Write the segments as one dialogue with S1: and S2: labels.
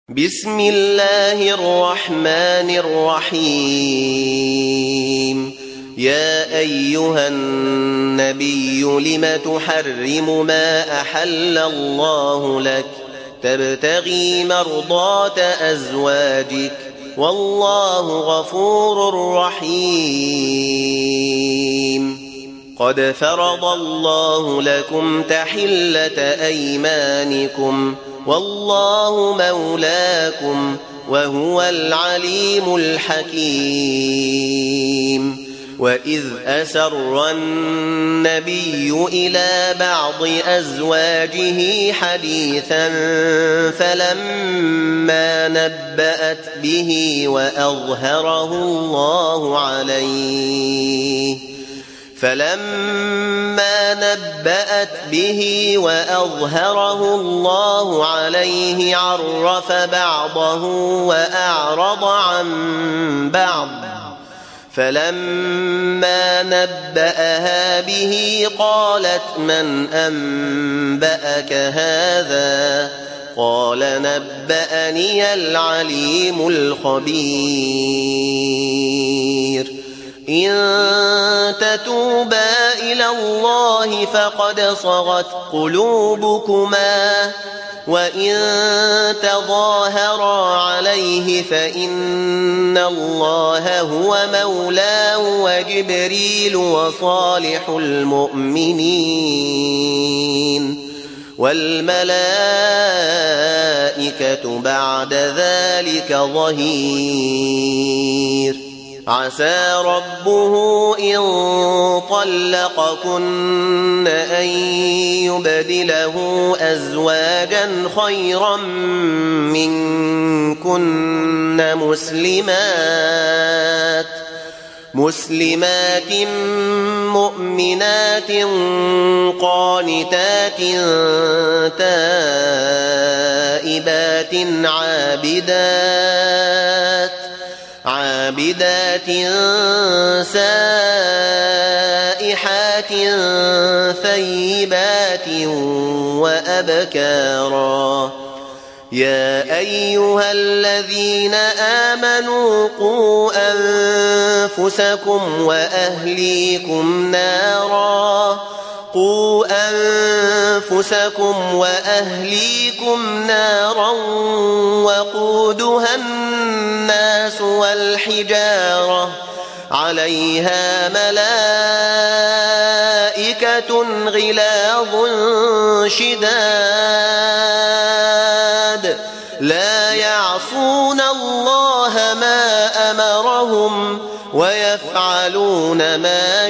S1: بسم الله الرحمن الرحيم يا أيها النبي لم تحرم ما أحل الله لك تبتغي مرضات أزواجك والله غفور رحيم قد فرض الله لكم تحلة أيمانكم والله مولاكم وهو العليم الحكيم وإذ أسر النبي إلى بعض أزواجه حديثا فلما نبأت به وأظهره الله عليه عرف بعضه وأعرض عن بعض فلما نبأها به قالت من أنبأك هذا قال نبأني العليم الخبير إن تتوبا إلى الله فقد صغت قلوبكما وإن تظاهرا عليه فإن الله هو مولاه وجبريل وصالح المؤمنين والملائكة بعد ذلك ظهير عسى ربه إن طلقكن أن يبدله أزواجا خيرا منكن مسلمات مؤمنات قانتات تائبات عابدات سائحات ثيبات وأبكارا يا أيها الذين آمنوا قوا أنفسكم وأهليكم نارا وقودها الناس والحجارة عليها ملائكة غلاظ شداد لا يعصون الله ما أمرهم ويفعلون ما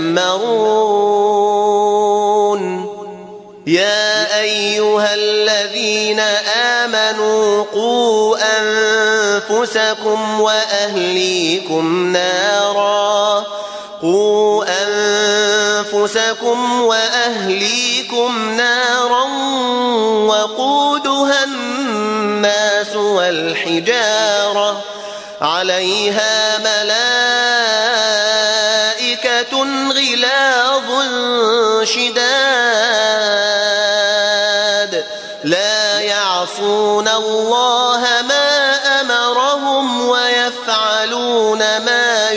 S1: يؤمرون يا أيها الذين آمنوا قوا أنفسكم وأهليكم نارا وقودها الناس والحجارة عليها ملائكة غلاظ شداد لا يعصون الله ما أمرهم ويفعلون ما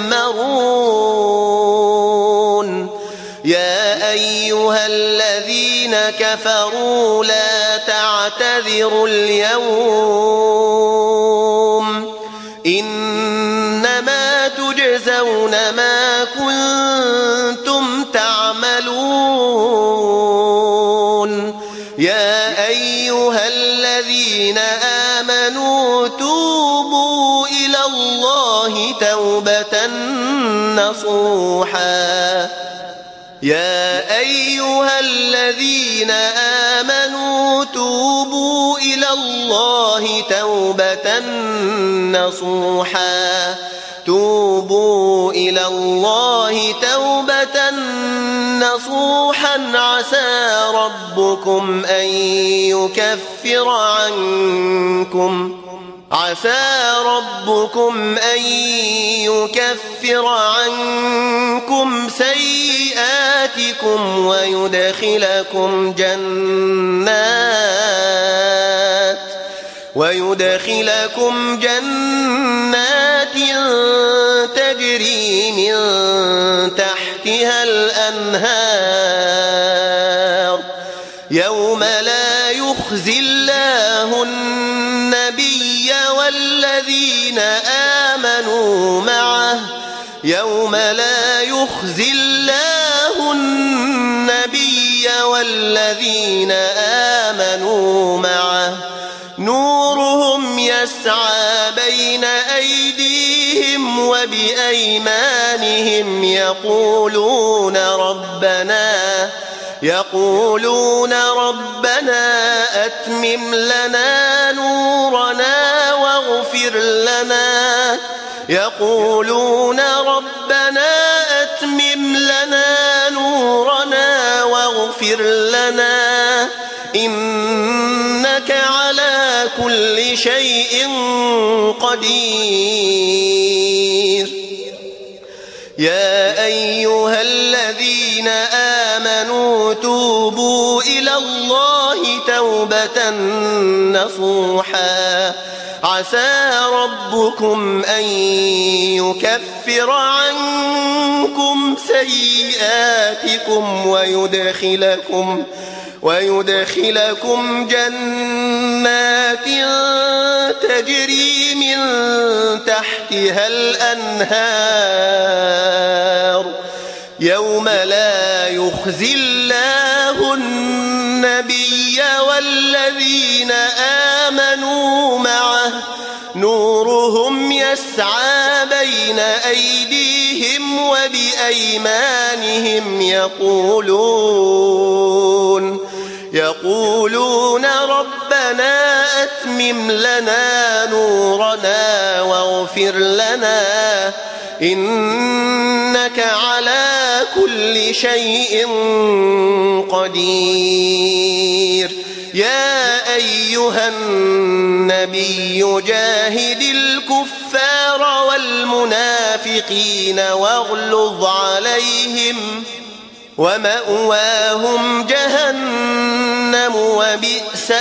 S1: يؤمرون يا أيها الذين كفروا لا تعتذروا اليوم إنما تجزون ما كنتم تعملون يا أيها الذين آمنوا توبوا إلى الله توبة نصوحا توبوا إلى الله توبة نصوحا عسى ربكم أن يكفر عنكم سيئاتكم ويدخلكم جنات تجري من تحتها الأنهار يوم لا يخزي الله النبي والذين آمنوا معه نورهم يسعى بين أيديهم وبأيمانهم يقولون ربنا أتمم لنا نورنا واغفر لنا إنك على كل شيء قدير. يا أيها الذين آمنوا توبوا إلى الله توبة نصوحا عسى ربكم أن يكفر عنكم سيئاتكم ويدخلكم جنات تجري من تحتها الأنهار يوم لا يخزي الله النبي والذين آمنوا معه نورهم يسعى بين أيديهم وبأيمانهم يقولون ربنا أتمم لنا نورنا واغفر لنا إنك على كل شيء قدير. يا أيها النبي جاهد الكفار والمنافقين واغلظ عليهم ومأواهم جهنم وبئس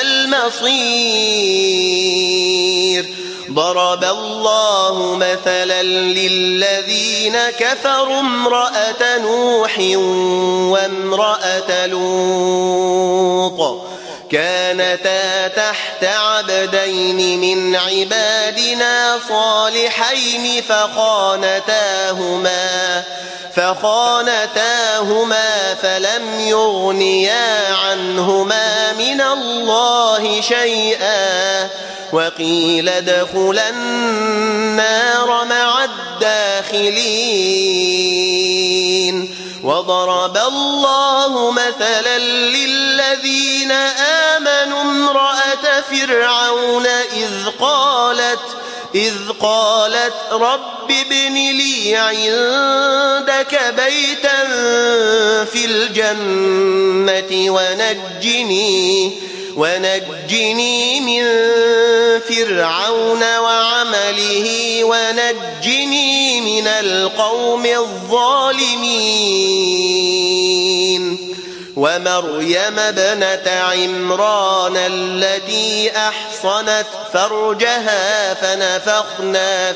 S1: المصير. ضرب الله مثلا للذين كفروا امرأة نوح وامرأة لوط كانتا تحت عبدين من عبادنا صالحين فخانتاهما فلم يغنيا عنهما من الله شيئا وقيل ادخلا النار مع الداخلين. وضرب الله مثلا للذين آمنوا امرأة فرعون إذ قالت رب ابن لي عندك بيتا في الجنة ونجني من فرعون وعمله ونجني من القوم الظالمين. ومريم ابنة عمران التي أحصنت فرجها فنفخنا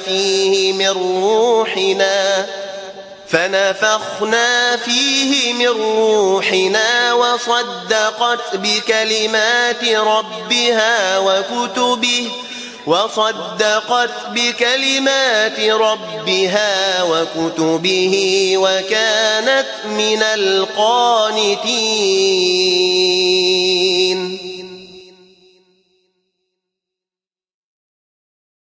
S1: فيه من روحنا وصدقت بكلمات ربها وكتبه وكانت من القانتين.